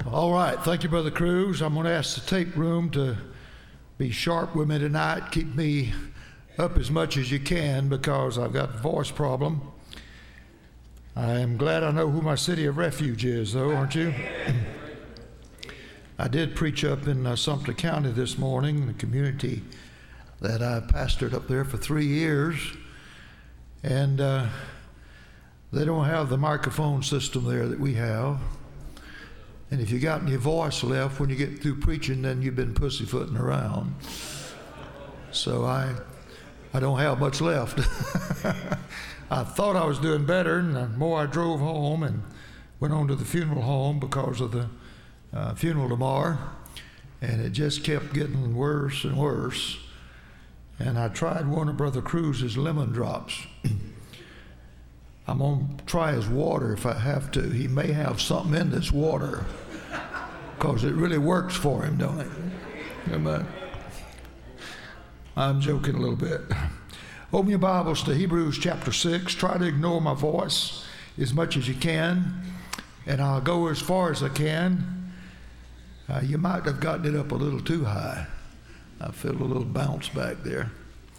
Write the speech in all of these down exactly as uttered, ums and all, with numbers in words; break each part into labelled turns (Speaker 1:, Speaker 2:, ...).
Speaker 1: All right, thank you, Brother Cruz. I'm going to ask the tape room to be sharp with me tonight. Keep me up as much as you can because I've got a voice problem. I am glad I know who my city of refuge is, though, aren't you? I did preach up in uh, Sumter County this morning, the community that I pastored up there for three years, and uh, they don't have the microphone system there that we have. And if you got any voice left when you get through preaching, then you've been pussyfooting around. So I, I don't have much left. I thought I was doing better, and the more I drove home and went on to the funeral home because of the uh, funeral tomorrow, and it just kept getting worse and worse. And I tried one of Brother Cruz's lemon drops. I'm going to try his water if I have to. He may have something in this water because it really works for him, don't it? Amen. I'm joking a little bit. Open your Bibles to Hebrews chapter six. Try to ignore my voice as much as you can, and I'll go as far as I can. Uh, you might have gotten it up a little too high. I feel a little bounce back there.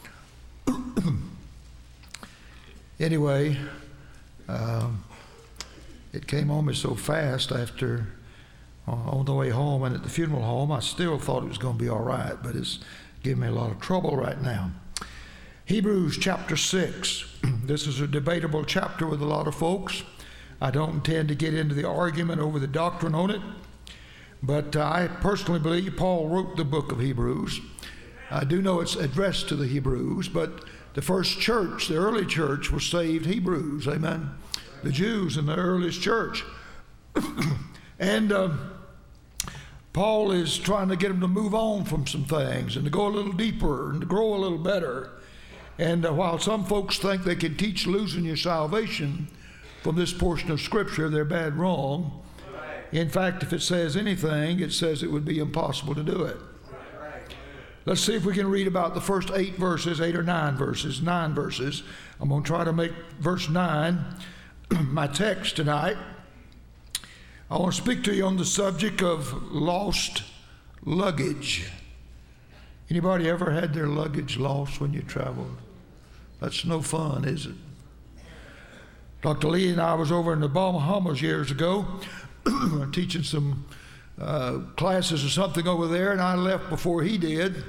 Speaker 1: Anyway, um, it came on me so fast after uh, on the way home and at the funeral home. I still thought it was going to be all right, but it's giving me a lot of trouble right now. Hebrews chapter six. This is a debatable chapter with a lot of folks. I don't intend to get into the argument over the doctrine on it, but uh, I personally believe Paul wrote the book of Hebrews. I do know it's addressed to the Hebrews, but the first church, the early church, was saved Hebrews, amen? The Jews in the earliest church. and uh, Paul is trying to get them to move on from some things and to go a little deeper and to grow a little better. And uh, while some folks think they can teach losing your salvation from this portion of Scripture, they're bad wrong. In fact, if it says anything, it says it would be impossible to do it. Let's see if we can read about the first eight verses, eight or nine verses, nine verses. I'm going to try to make verse nine my text tonight. I want to speak to you on the subject of lost luggage. Anybody ever had their luggage lost when you traveled? That's no fun, is it? Doctor Lee and I was over in the Bahamas years ago teaching some uh, classes or something over there, and I left before he did.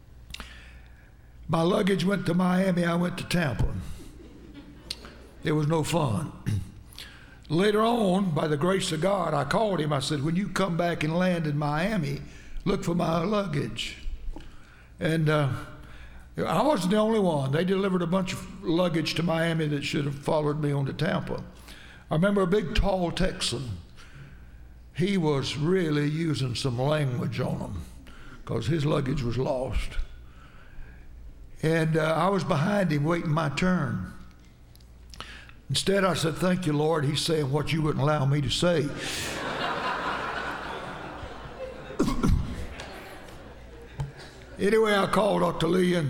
Speaker 1: My luggage went to Miami, I went to Tampa. It was no fun. Later on, by the grace of God, I called him. I said, when you come back and land in Miami, look for my luggage. And uh, I wasn't the only one. They delivered a bunch of luggage to Miami that should have followed me on to Tampa. I remember a big, tall Texan. He was really using some language on them because his luggage was lost. And uh, I was behind him waiting my turn. Instead, I said, thank you, Lord. He's saying what you wouldn't allow me to say. Anyway, I called Doctor Lee, and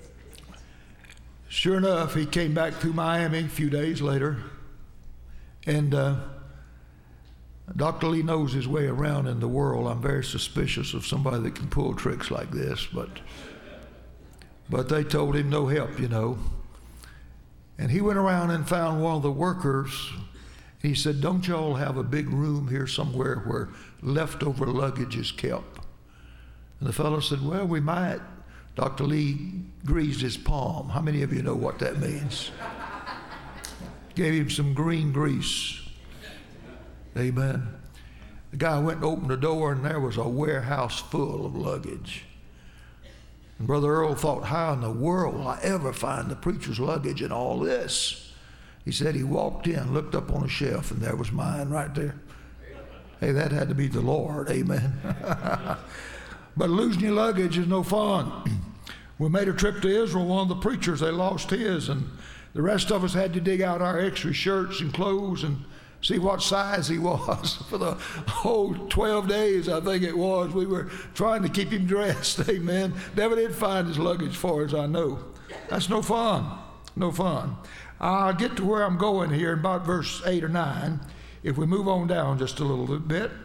Speaker 1: sure enough, he came back through Miami a few days later. And uh, Doctor Lee knows his way around in the world. I'm very suspicious of somebody that can pull tricks like this, but but they told him no help, you know. And he went around and found one of the workers. He said, don't y'all have a big room here somewhere where leftover luggage is kept? And the fellow said, well, we might. Doctor Lee greased his palm. How many of you know what that means? Gave him some green grease. Amen. The guy went and opened the door, and there was a warehouse full of luggage. And Brother Earl thought, how in the world will I ever find the preacher's luggage in all this? He said he walked in, looked up on a shelf, and there was mine right there. Hey, that had to be the Lord. Amen. But losing your luggage is no fun. We made a trip to Israel. One of the preachers, they lost his, and the rest of us had to dig out our extra shirts and clothes and see what size he was. For the whole twelve days, I think it was, we were trying to keep him dressed. Amen. Never did find his luggage, far as I know. That's no fun. No fun. I'll get to where I'm going here in about verse eight or nine. If we move on down just a little bit.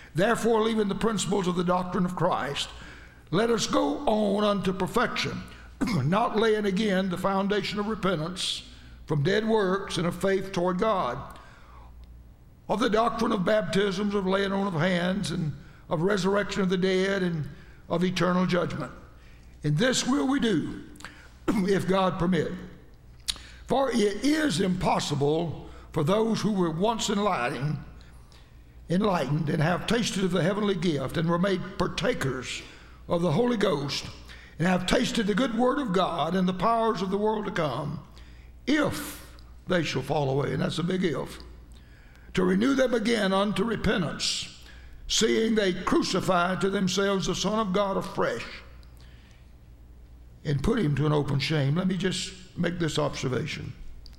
Speaker 1: Therefore, leaving the principles of the doctrine of Christ, let us go on unto perfection, not laying again the foundation of repentance from dead works and of faith toward God, of the doctrine of baptisms, of laying on of hands, and of resurrection of the dead, and of eternal judgment. And this will we do, if God permit. For it is impossible for those who were once enlightened, enlightened and have tasted of the heavenly gift and were made partakers of the Holy Ghost and have tasted the good word of God and the powers of the world to come, if they shall fall away, and that's a big if, to renew them again unto repentance, seeing they crucify to themselves the Son of God afresh and put him to an open shame. Let me just make this observation.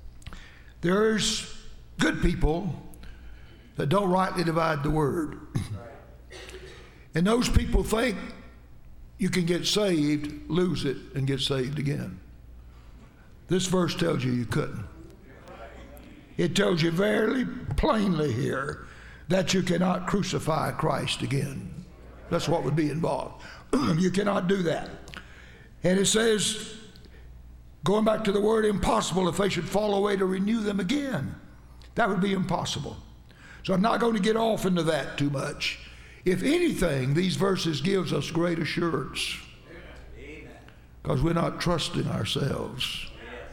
Speaker 1: There's good people that don't rightly divide the word. And those people think you can get saved, lose it, and get saved again. This verse tells you you couldn't. It tells you very plainly here that you cannot crucify Christ again. That's what would be involved. You cannot do that. And it says, going back to the word impossible, if they should fall away to renew them again. That would be impossible. So I'm not going to get off into that too much. If anything, these verses gives us great assurance. Because we're not trusting ourselves,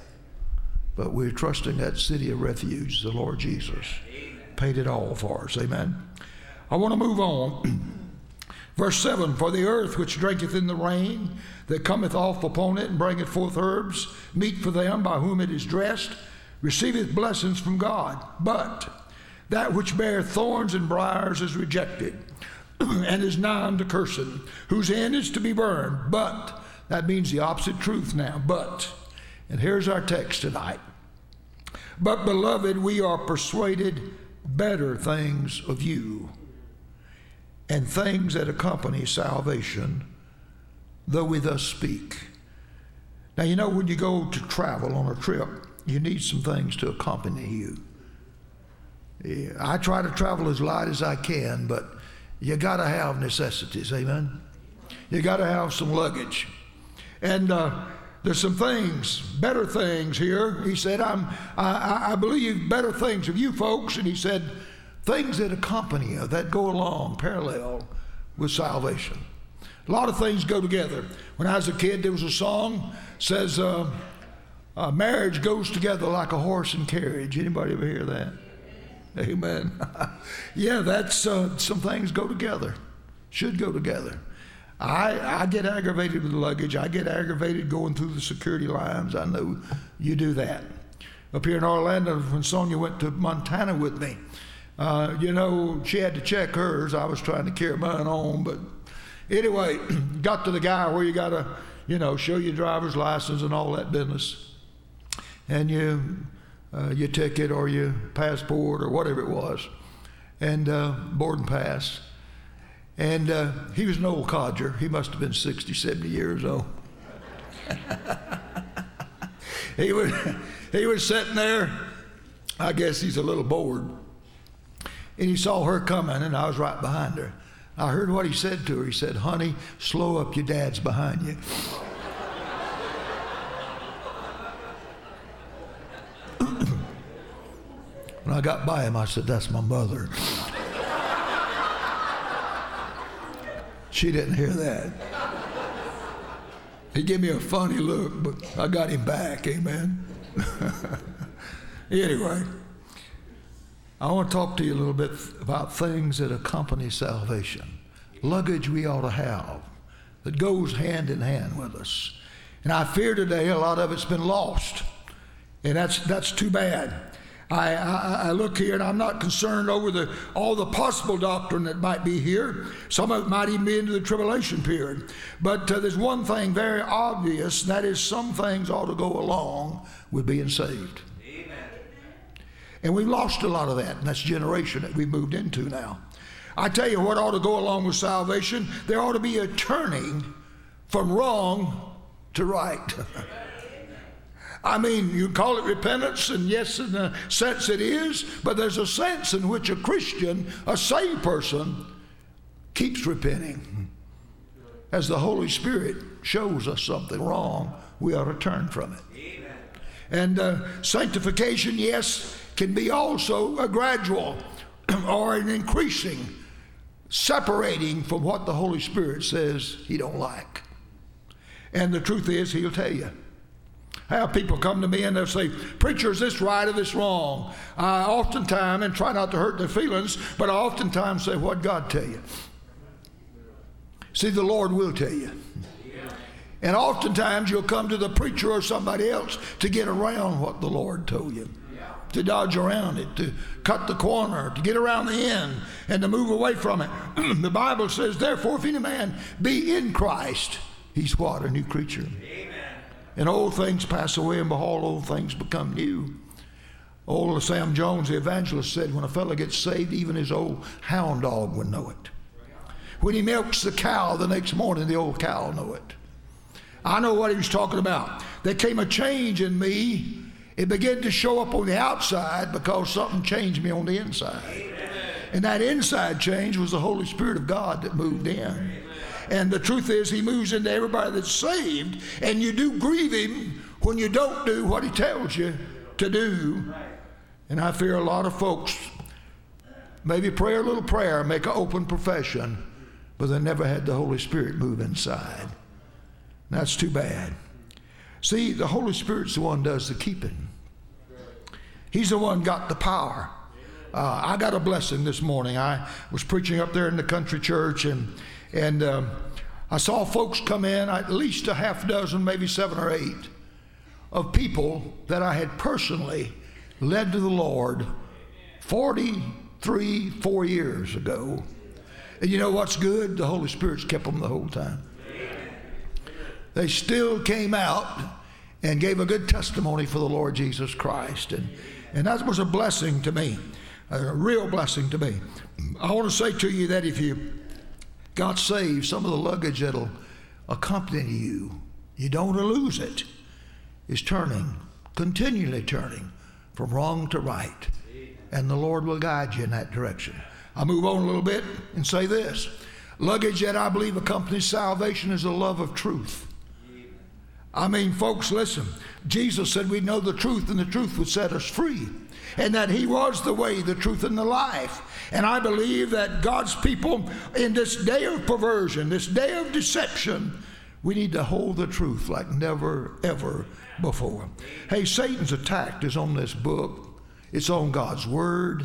Speaker 1: but we're trusting that city of refuge, the Lord Jesus. Paid it all for us. Amen. I want to move on. Verse seven, for the earth which drinketh in the rain that cometh off upon it and bringeth forth herbs, meat for them by whom it is dressed, receiveth blessings from God. But that which beareth thorns and briars is rejected, and is nigh unto cursing, whose end is to be burned. But, that means the opposite truth now. But, and here's our text tonight. But, beloved, we are persuaded better things of you, and things that accompany salvation, though we thus speak. Now, you know, when you go to travel on a trip, you need some things to accompany you. Yeah, I try to travel as light as I can, but you got to have necessities, amen? You got to have some luggage. And uh, there's some things, better things here. He said, I'm, I, I believe better things of you folks. And he said, things that accompany you, that go along parallel with salvation. A lot of things go together. When I was a kid, there was a song says, uh, uh, marriage goes together like a horse and carriage. Anybody ever hear that? Amen. Yeah, that's uh, some things go together, should go together. I, I get aggravated with luggage. I get aggravated going through the security lines. I know you do that. Up here in Orlando, when Sonia went to Montana with me, uh, you know, she had to check hers. I was trying to carry mine on, but anyway, got to the guy where you got to, you know, show your driver's license and all that business. And you... Uh, your ticket or your passport or whatever it was, and uh, boarding pass. And uh, he was an old codger. He must have been sixty, seventy years old. he, was, he was sitting there. I guess he's a little bored. And he saw her coming, and I was right behind her. I heard what he said to her. He said, honey, slow up, your dad's behind you. When I got by him, I said, that's my mother. She didn't hear that. He gave me a funny look, but I got him back, amen. Anyway, I want to talk to you a little bit about things that accompany salvation. Luggage we ought to have that goes hand in hand with us. And I fear today a lot of it's been lost. And that's that's too bad. I, I, I look here and I'm not concerned over the all the possible doctrine that might be here. Some of it might even be into the tribulation period. But uh, there's one thing very obvious, and that is some things ought to go along with being saved. Amen. And we've lost a lot of that, and that's generation that we've moved into now. I tell you what ought to go along with salvation. There ought to be a turning from wrong to right. I mean, you call it repentance, and yes, in a sense it is, but there's a sense in which a Christian, a saved person, keeps repenting. As the Holy Spirit shows us something wrong, we ought to turn from it. Amen. And uh, sanctification, yes, can be also a gradual or an increasing, separating from what the Holy Spirit says he don't like. And the truth is, he'll tell you. I have people come to me and they'll say, preacher, is this right or this wrong? I oftentimes, and try not to hurt their feelings, but I oftentimes say, what'd God tell you? See, the Lord will tell you. And oftentimes you'll come to the preacher or somebody else to get around what the Lord told you. To dodge around it, to cut the corner, to get around the end, and to move away from it. The Bible says, therefore, if any man be in Christ, he's what? A new creature. Amen. And old things pass away, and behold, old things become new. Old Sam Jones, the evangelist, said, when a fellow gets saved, even his old hound dog would know it. When he milks the cow the next morning, the old cow will know it. I know what he was talking about. There came a change in me. It began to show up on the outside because something changed me on the inside. Amen. And that inside change was the Holy Spirit of God that moved in. Amen. And the truth is, he moves into everybody that's saved, and you do grieve him when you don't do what he tells you to do. And I fear a lot of folks maybe pray a little prayer, make an open profession, but they never had the Holy Spirit move inside. That's too bad. See, the Holy Spirit's the one does the keeping. He's the one got the power. Uh, I got a blessing this morning. I was preaching up there in the country church, and and um, I saw folks come in, at least a half dozen, maybe seven or eight, of people that I had personally led to the Lord forty-three, four years ago. And you know what's good? The Holy Spirit's kept them the whole time. They still came out and gave a good testimony for the Lord Jesus Christ. And, and that was a blessing to me, a real blessing to me. I want to say to you that if you got saved, some of the luggage that'll accompany you, you don't want to lose it, is turning, continually turning from wrong to right. And the Lord will guide you in that direction. I'll move on a little bit and say this. Luggage that I believe accompanies salvation is the love of truth. I mean, folks, listen. Jesus said we'd know the truth, and the truth would set us free. And that he was the way, the truth, and the life. And I believe that God's people in this day of perversion, this day of deception, we need to hold the truth like never, ever before. Hey, Satan's attack is on this book. It's on God's Word.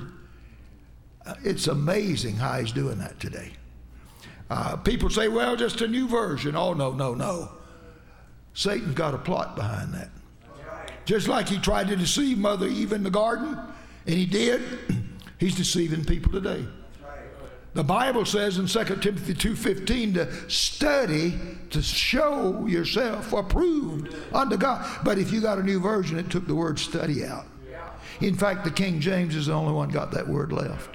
Speaker 1: It's amazing how he's doing that today. Uh, people say, well, just a new version. Oh, no, no, no. Satan's got a plot behind that. Just like he tried to deceive Mother Eve in the garden, and he did, he's deceiving people today. The Bible says in Second Timothy two fifteen to study to show yourself approved unto God. But if you got a new version, it took the word study out. In fact, the King James is the only one got that word left.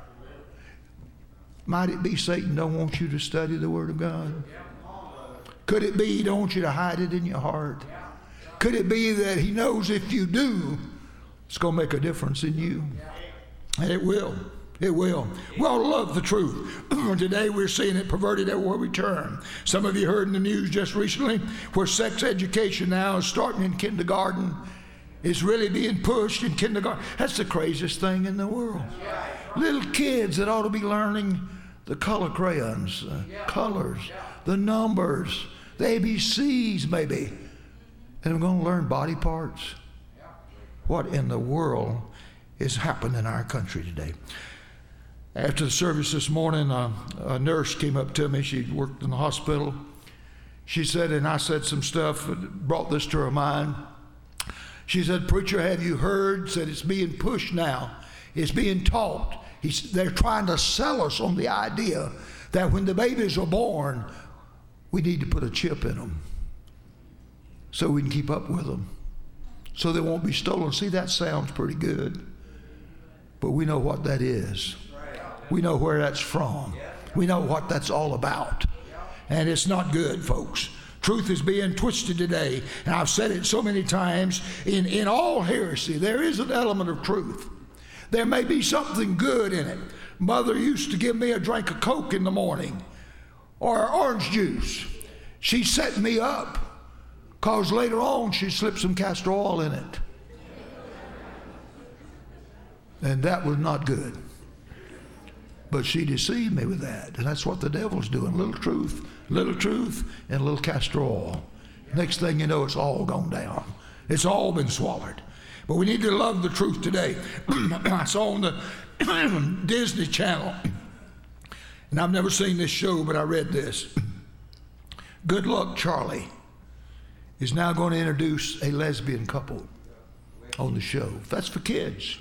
Speaker 1: Might it be Satan don't want you to study the Word of God? Could it be he don't want you to hide it in your heart? Could it be that he knows if you do, it's going to make a difference in you? And it will. It will. We all love the truth. Today we're seeing it perverted everywhere we turn. Some of you heard in the news just recently where sex education now is starting in kindergarten. It's really being pushed in kindergarten. That's the craziest thing in the world. Little kids that ought to be learning the color crayons, uh, colors, the numbers, the A B Cs maybe. And they're going to learn body parts. What in the world is happening in our country today? After the service this morning, uh, a nurse came up to me. She worked in the hospital. She said, and I said some stuff that brought this to her mind. She said, preacher, have you heard? Said it's being pushed now. It's being taught. He's, they're trying to sell us on the idea that when the babies are born, we need to put a chip in them so we can keep up with them, so they won't be stolen. See, that sounds pretty good, but we know what that is. We know where that's from. We know what that's all about. And it's not good, folks. Truth is being twisted today. And I've said it so many times, in, in all heresy, there is an element of truth. there may be something good in it. Mother used to give me a drink of Coke in the morning or orange juice. She set me up because later on she slipped some castor oil in it. And that was not good. But she deceived me with that. And that's what the devil's doing. Little truth, little truth, and a little castor oil. Next thing you know, it's all gone down. It's all been swallowed. But we need to love the truth today. I saw on the Disney Channel, and I've never seen this show, but I read this. Good Luck Charlie is now going to introduce a lesbian couple on the show. That's for kids.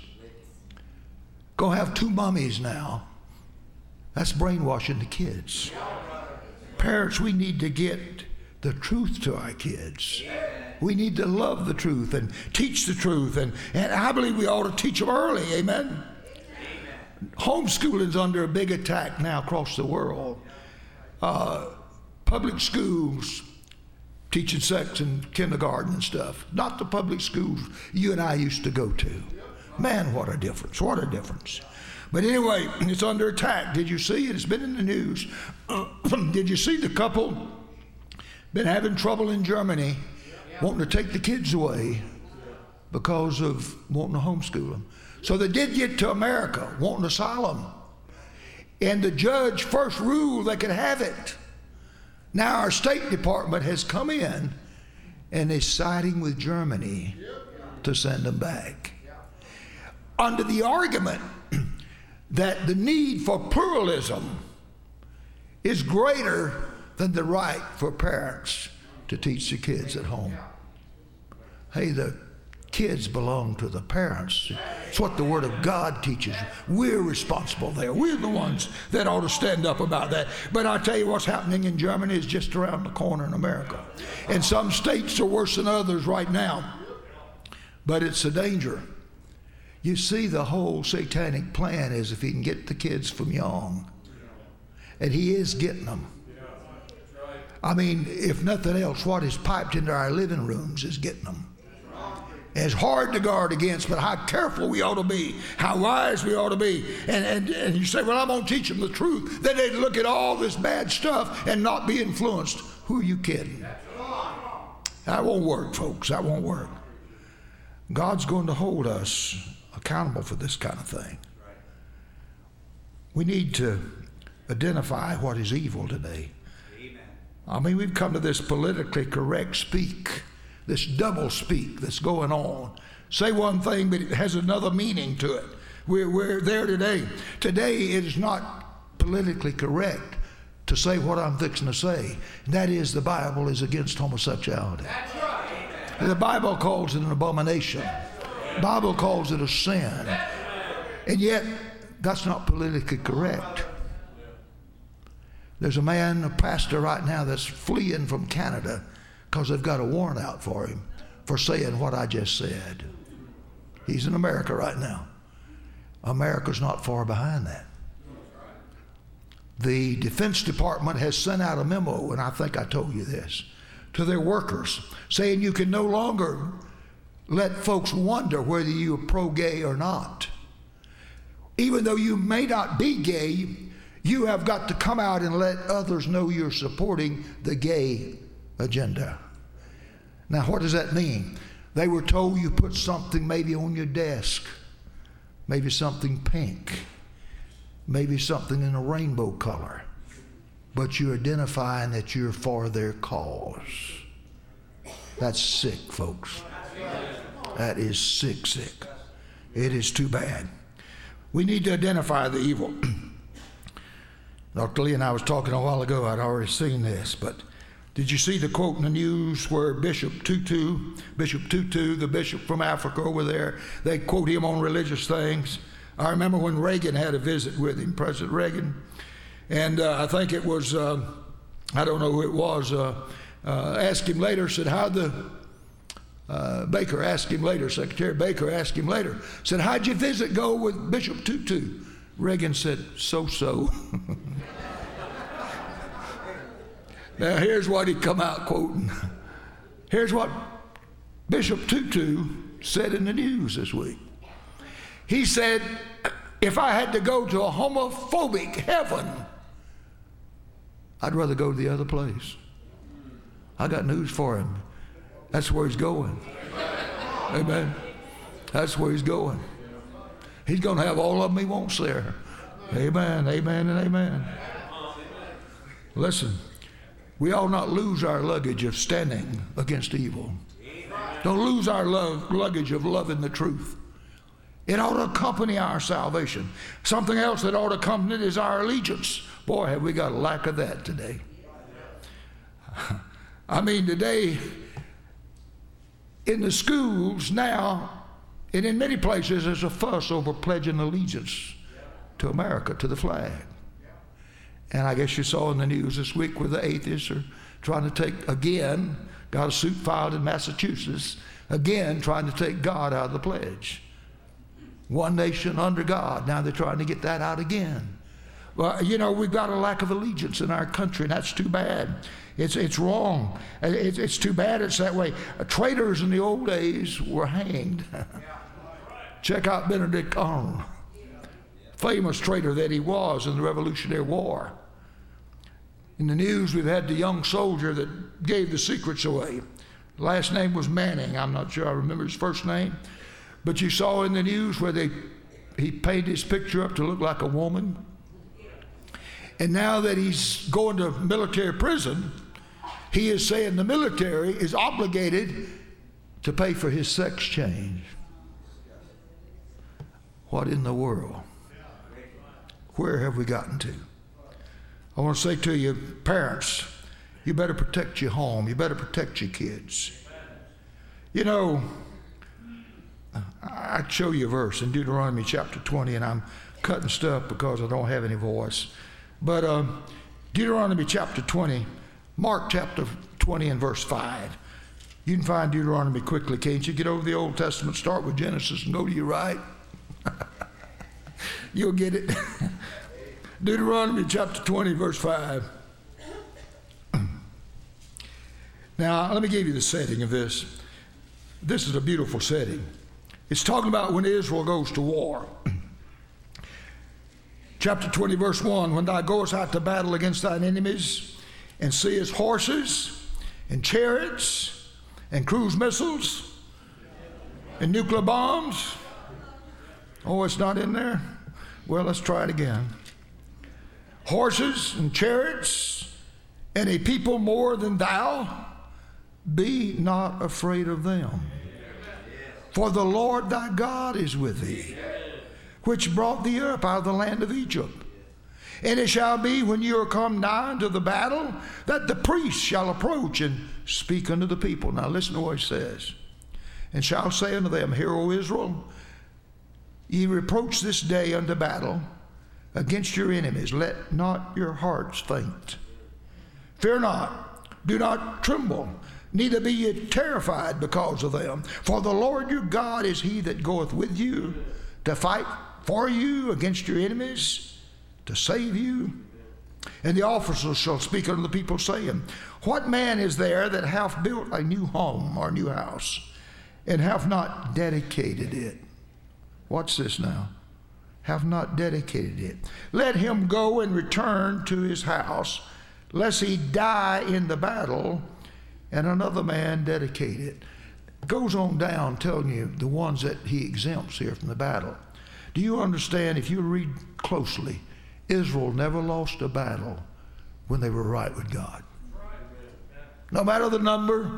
Speaker 1: Gonna have two mummies now. That's brainwashing the kids. Parents, we need to get the truth to our kids. We need to love the truth and teach the truth. And, and I believe we ought to teach them early. Amen? Homeschooling is under a big attack now across the world. Uh, public schools teaching sex in kindergarten and stuff. Not the public schools you and I used to go to. Man, what a difference. What a difference. But anyway, it's under attack. Did you see it? It's been in the news. Uh, did you see the couple been having trouble in Germany wanting to take the kids away because of wanting to homeschool them? So they did get to America wanting asylum. And the judge first ruled they could have it. Now our State Department has come in and is siding with Germany to send them back. Under the argument that the need for pluralism is greater than the right for parents to teach the kids at home. Hey, the kids belong to the parents. It's what the Word of God teaches. We're responsible there. We're the ones that ought to stand up about that. But I tell you what's happening in Germany is just around the corner in America. And some states are worse than others right now. But it's a danger. You see, the whole satanic plan is if he can get the kids from young. And he is getting them. I mean, if nothing else, what is piped into our living rooms is getting them. It's hard to guard against, but how careful we ought to be, how wise we ought to be. And, and, and you say, well, I'm going to teach them the truth. Then they look at all this bad stuff and not be influenced. Who are you kidding? That won't work, folks. That won't work. God's going to hold us accountable for this kind of thing. We need to identify what is evil today. I mean, we've come to this politically correct speak, this double speak that's going on. Say one thing, but it has another meaning to it. We're, we're there today. Today, it is not politically correct to say what I'm fixing to say. And that is, the Bible is against homosexuality. That's right. The Bible calls it an abomination. The Bible calls it a sin. And yet, that's not politically correct. There's a man, a pastor right now that's fleeing from Canada because they've got a warrant out for him for saying what I just said. He's in America right now. America's not far behind that. The Defense Department has sent out a memo, and I think I told you this, to their workers saying you can no longer let folks wonder whether you're pro-gay or not. Even though you may not be gay, you have got to come out and let others know you're supporting the gay agenda. Now, what does that mean? They were told you put something maybe on your desk, maybe something pink, maybe something in a rainbow color, but you're identifying that you're for their cause. That's sick, folks. That is sick, sick. It is too bad. We need to identify the evil. Doctor Lee and I was talking a while ago. I'd already seen this, but did you see the quote in the news where Bishop Tutu, Bishop Tutu, the bishop from Africa over there, they quote him on religious things. I remember when Reagan had a visit with him, President Reagan, and uh, I think it was, uh, I don't know who it was, uh, uh, asked him later, said, how'd the, uh, Baker asked him later, Secretary Baker asked him later, said, how'd your visit go with Bishop Tutu? Reagan said, so-so. Now here's what he come out quoting. Here's what Bishop Tutu said in the news this week. He said, if I had to go to a homophobic heaven, I'd rather go to the other place. I got news for him. That's where he's going. Amen. That's where he's going. He's going to have all of them he wants there. Amen, amen, and amen. Listen, we ought not lose our luggage of standing against evil. Don't lose our love, luggage of loving the truth. It ought to accompany our salvation. Something else that ought to accompany it is our allegiance. Boy, have we got a lack of that today. I mean, today, in the schools now, and in many places, there's a fuss over pledging allegiance to America, to the flag. And I guess you saw in the news this week where the atheists are trying to take, again, got a suit filed in Massachusetts, again, trying to take God out of the pledge. One nation under God. Now they're trying to get that out again. Well, you know, we've got a lack of allegiance in our country, and that's too bad. It's, it's wrong. It's, it's too bad it's that way. Traitors in the old days were hanged. Check out Benedict Arnold, famous traitor that he was in the Revolutionary War. In the news, we've had the young soldier that gave the secrets away. Last name was Manning. I'm not sure I remember his first name. But you saw in the news where they he painted his picture up to look like a woman. And now that he's going to military prison, he is saying the military is obligated to pay for his sex change. What in the world? Where have we gotten to? I want to say to you, parents, you better protect your home. You better protect your kids. You know, I'd show you a verse in Deuteronomy chapter twenty, and I'm cutting stuff because I don't have any voice. But uh, Deuteronomy chapter twenty, Mark chapter twenty and verse five. You can find Deuteronomy quickly, can't you? Get over the Old Testament, start with Genesis and go to your right. You'll get it. Deuteronomy chapter twenty, verse five. Now, let me give you the setting of this. This is a beautiful setting. It's talking about when Israel goes to war. Chapter twenty, verse one, when thou goest out to battle against thine enemies, and seest horses, and chariots, and cruise missiles, and nuclear bombs. Oh, it's not in there? Well, let's try it again. Horses and chariots, and a people more than thou, be not afraid of them. For the Lord thy God is with thee, which brought thee up out of the land of Egypt. And it shall be, when you are come nigh unto the battle, that the priest shall approach and speak unto the people. Now listen to what he says. And shall say unto them, Hear, O Israel, ye reproach this day unto battle against your enemies. Let not your hearts faint. Fear not, do not tremble, neither be ye terrified because of them. For the Lord your God is he that goeth with you to fight for you against your enemies, to save you. And the officers shall speak unto the people, saying, What man is there that hath built a new home or new house, and hath not dedicated it? Watch this now. Have not dedicated it. Let him go and return to his house, lest he die in the battle, and another man dedicate it. Goes on down telling you the ones that he exempts here from the battle. Do you understand, if you read closely, Israel never lost a battle when they were right with God. No matter the number.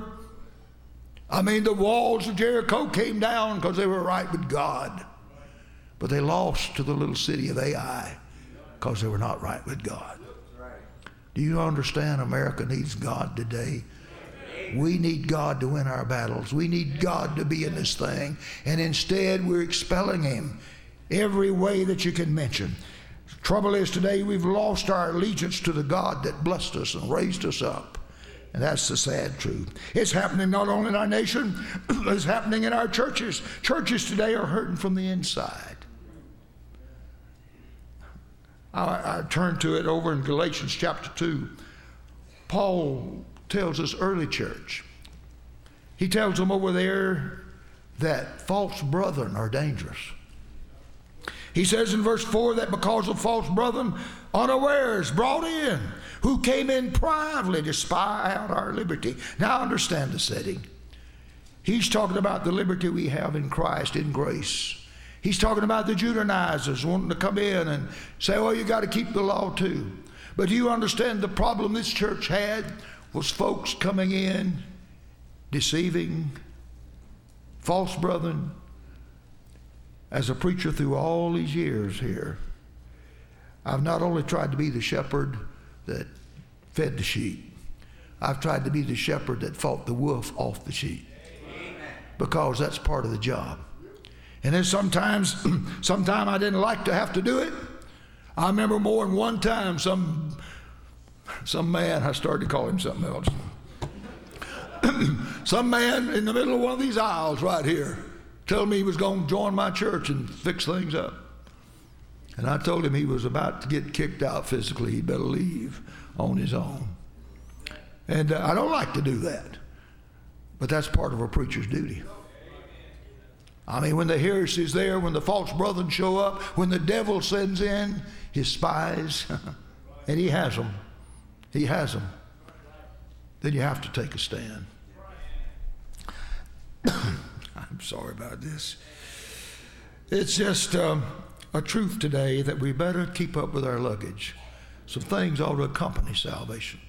Speaker 1: I mean, the walls of Jericho came down because they were right with God. But they lost to the little city of Ai because they were not right with God. Do you understand America needs God today? We need God to win our battles. We need God to be in this thing. And instead, we're expelling him every way that you can mention. The trouble is today we've lost our allegiance to the God that blessed us and raised us up. And that's the sad truth. It's happening not only in our nation, it's happening in our churches. Churches today are hurting from the inside. I, I turn to it over in Galatians chapter two. Paul tells this early church, he tells them over there that false brethren are dangerous. He says in verse four that because of false brethren unawares brought in, who came in privately to spy out our liberty. Now understand the setting. He's talking about the liberty we have in Christ, in grace. He's talking about the Judaizers wanting to come in and say, oh, you got to keep the law too. But do you understand the problem this church had was folks coming in, deceiving, false brethren. As a preacher through all these years here, I've not only tried to be the shepherd that fed the sheep, I've tried to be the shepherd that fought the wolf off the sheep. Amen. Because that's part of the job. And then sometimes, sometime I didn't like to have to do it. I remember more than one time some, some man, I started to call him something else. Some man in the middle of one of these aisles right here telling me he was going to join my church and fix things up. And I told him he was about to get kicked out physically. He'd better leave on his own. And uh, I don't like to do that. But that's part of a preacher's duty. I mean, when the heresy is there, when the false brethren show up, when the devil sends in his spies, and he has them, he has them, then you have to take a stand. I'm sorry about this. It's just um, a truth today that we better keep up with our luggage. Some things ought to accompany salvation.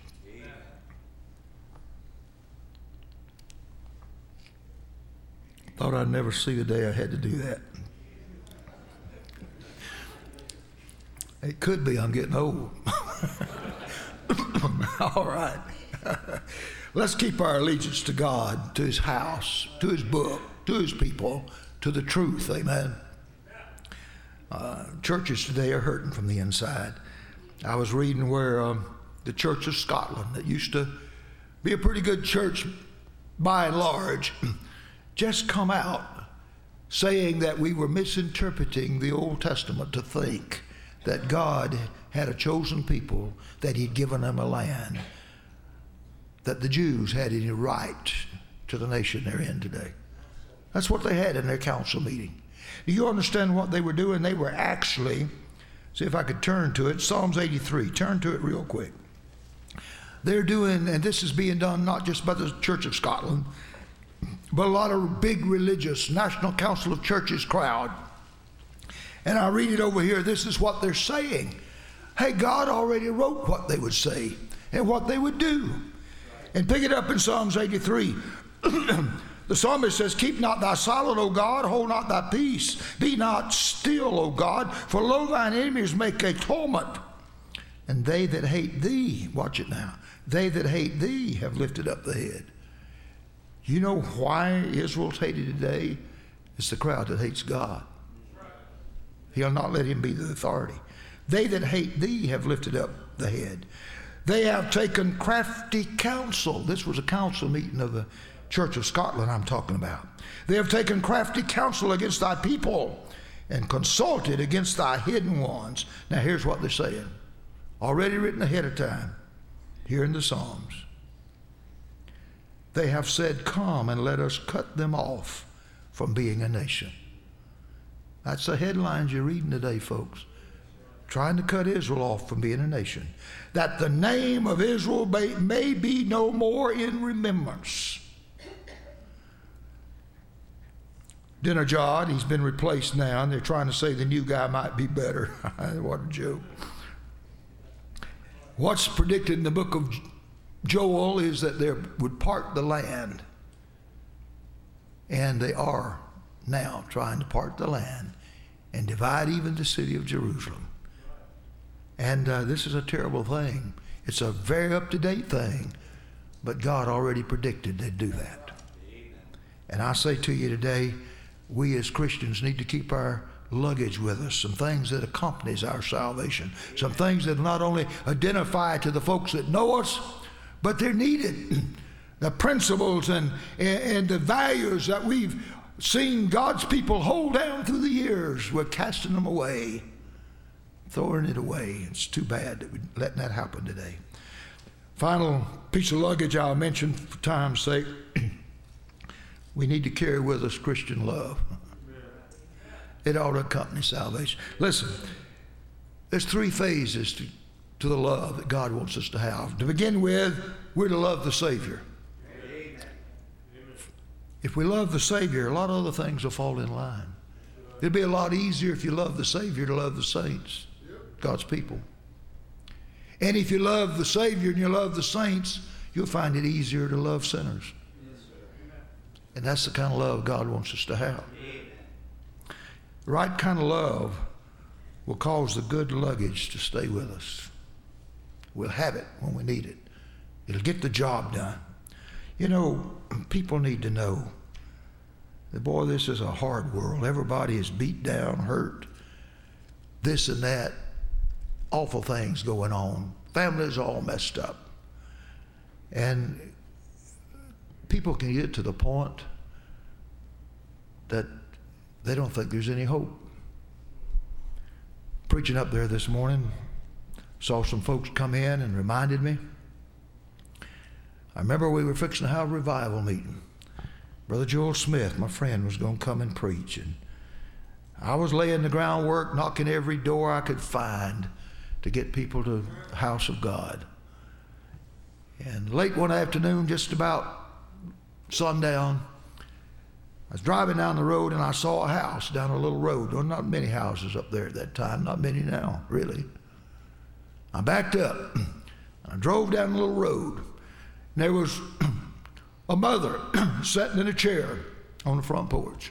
Speaker 1: Thought I'd never see the day I had to do that. It could be I'm getting old. All right. Let's keep our allegiance to God, to His house, to His book, to His people, to the truth. Amen. Uh, churches today are hurting from the inside. I was reading where um, the Church of Scotland, that used to be a pretty good church by and large, just come out saying that we were misinterpreting the Old Testament to think that God had a chosen people, that He'd given them a land, that the Jews had any right to the nation they're in today. That's what they had in their council meeting. Do you understand what they were doing? They were actually, see if I could turn to it, Psalms eighty-three, turn to it real quick. They're doing, and this is being done not just by the Church of Scotland, but a lot of big religious National Council of Churches crowd. And I read it over here. This is what they're saying. Hey, God already wrote what they would say and what they would do. And pick it up in Psalms eighty-three. The psalmist says, keep not thy silent, O God, hold not thy peace. Be not still, O God, for lo, thine enemies make a tumult. And they that hate thee, watch it now, they that hate thee have lifted up the head. You know why Israel's hated today? It's the crowd that hates God. He'll not let Him be the authority. They that hate thee have lifted up the head. They have taken crafty counsel. This was a council meeting of the Church of Scotland I'm talking about. They have taken crafty counsel against thy people and consulted against thy hidden ones. Now here's what they're saying. Already written ahead of time here in the Psalms. They have said, come and let us cut them off from being a nation. That's the headlines you're reading today, folks. Trying to cut Israel off from being a nation. That the name of Israel may, may be no more in remembrance. Dinajad, he's been replaced now, and they're trying to say the new guy might be better. What a joke. What's predicted in the book of Joel is that they would part the land. And they are now trying to part the land and divide even the city of Jerusalem. And uh, this is a terrible thing. It's a very up-to-date thing, but God already predicted they'd do that. And I say to you today, we as Christians need to keep our luggage with us, some things that accompanies our salvation, some things that not only identify to the folks that know us, but they're needed. The principles and, and the values that we've seen God's people hold down through the years, we're casting them away, throwing it away. It's too bad that we're letting that happen today. Final piece of luggage I'll mention for time's sake. We need to carry with us Christian love. It ought to accompany salvation. Listen, there's three phases to, to the love that God wants us to have. To begin with, we're to love the Savior. Amen. If we love the Savior, a lot of other things will fall in line. It'd be a lot easier if you love the Savior to love the saints, God's people. And if you love the Savior and you love the saints, you'll find it easier to love sinners. And that's the kind of love God wants us to have. The right kind of love will cause the good luggage to stay with us. We'll have it when we need it. It'll get the job done. You know, people need to know that, boy, this is a hard world. Everybody is beat down, hurt, this and that, awful things going on. Families all messed up. And people can get to the point that they don't think there's any hope. Preaching up there this morning, saw some folks come in and reminded me. I remember we were fixing to have a revival meeting. Brother Joel Smith, my friend, was going to come and preach. And I was laying the groundwork, knocking every door I could find to get people to the house of God. And late one afternoon, just about sundown, I was driving down the road and I saw a house down a little road. There were not many houses up there at that time, not many now, really. I backed up and I drove down the little road. And there was a mother sitting in a chair on the front porch.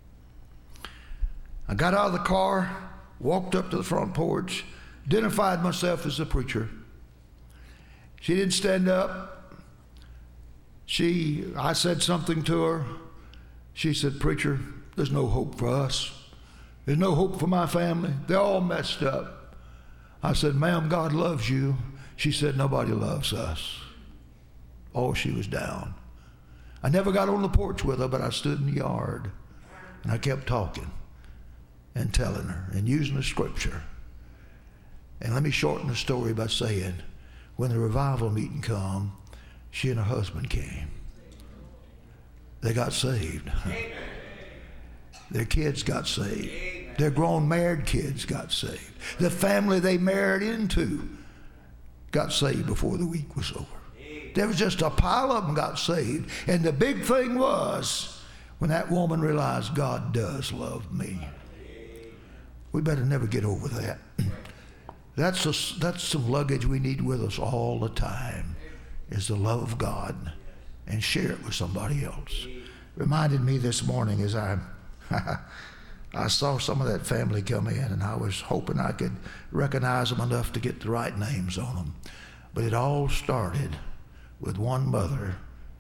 Speaker 1: I got out of the car, walked up to the front porch, identified myself as a preacher. She didn't stand up. She, I said something to her. She said, "Preacher, there's no hope for us. There's no hope for my family. They're all messed up." I said, "Ma'am, God loves you." She said, "Nobody loves us." Oh, she was down. I never got on the porch with her, but I stood in the yard and I kept talking and telling her and using the scripture. And let me shorten the story by saying, when the revival meeting come, she and her husband came. They got saved. Amen. Their kids got saved. Amen. Their grown married kids got saved. The family they married into got saved before the week was over. Amen. There was just a pile of them got saved. And the big thing was when that woman realized God does love me. We better never get over that. That's, a, that's some luggage we need with us all the time, is the love of God, and share it with somebody else. Reminded me this morning as I I saw some of that family come in, and I was hoping I could recognize them enough to get the right names on them. But it all started with one mother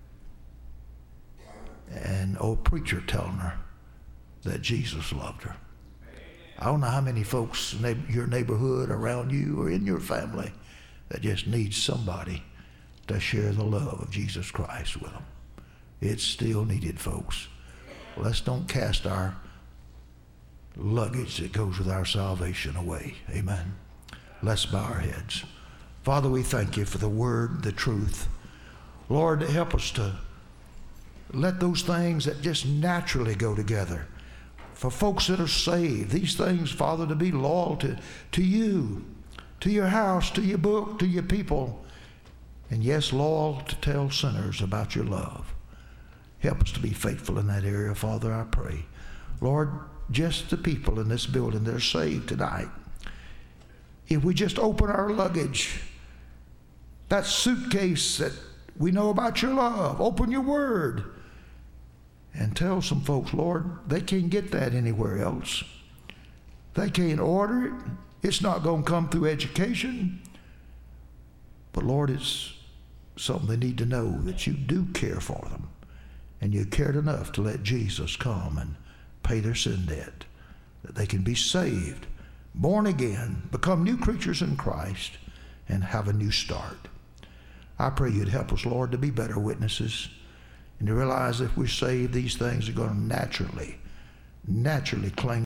Speaker 1: and old preacher telling her that Jesus loved her. I don't know how many folks in your neighborhood, around you, or in your family that just needs somebody to share the love of Jesus Christ with them. It's still needed, folks. Let's don't cast our luggage that goes with our salvation away. Amen. Let's bow our heads. Father, we thank you for the word, the truth. Lord, help us to let those things that just naturally go together, for folks that are saved, these things, Father, to be loyal to, to you, to your house, to your book, to your people, and yes, loyal to tell sinners about your love. Help us to be faithful in that area, Father, I pray. Lord, just the people in this building that are saved tonight, if we just open our luggage, that suitcase that we know about your love, open your word, and tell some folks, Lord, they can't get that anywhere else. They can't order it. It's not going to come through education. But Lord, it's something they need to know, that you do care for them. And you cared enough to let Jesus come and pay their sin debt, that they can be saved, born again, become new creatures in Christ, and have a new start. I pray you'd help us, Lord, to be better witnesses, and to realize if we're saved, these things are going to naturally, naturally cling